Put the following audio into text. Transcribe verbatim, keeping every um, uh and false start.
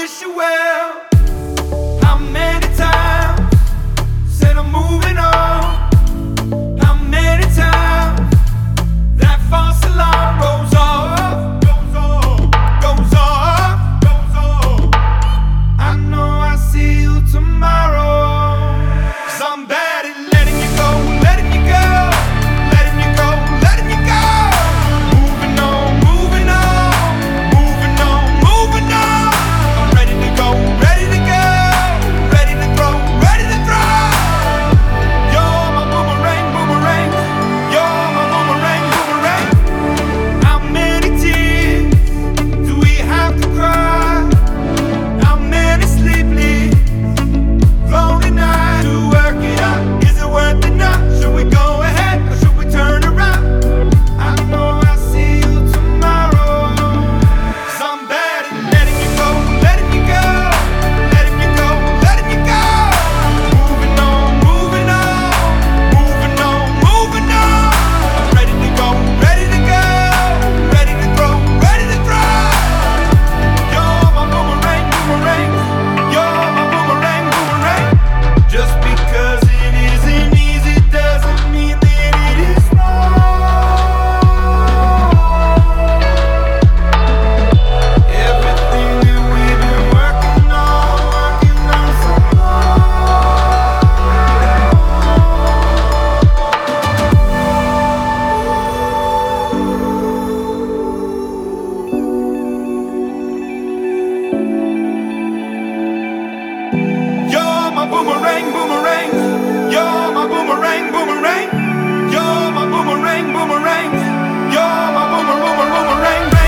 wish you well. How many times said I'm moving on? How many times that false alarm goes off, goes off, goes off, goes off? I know I see you tomorrow. 'Cause I'm bad at letting you go, letting you go, letting you go, letting you go. Moving on, moving on, moving on, moving on. I'm ready to go, ready to go, ready to throw, ready to throw. You're my boomerang, boomerang. You're my boomerang, boomerang. How many tears do we have to cry? How many sleepless, lonely nights to work it out? Is it worth it now? Should we go ahead or should we turn around? I know I see you tomorrow. 'Cause I'm bad at letting you go, letting you go, letting you go, letting you go. Moving on, moving on, moving on, moving on. I'm ready to go, ready to go, ready to throw, ready to throw. You're my boomerang, boomerang. You're my boomerang, boomerang. Just because it isn't easy doesn't mean that it is wrong. Everything that we've been working on, working on some more. You're my boomerang, boomerang. You're my boomerang, boomerang. You're my boomerang, boomerang. You're my boomer, boomer, boomerang.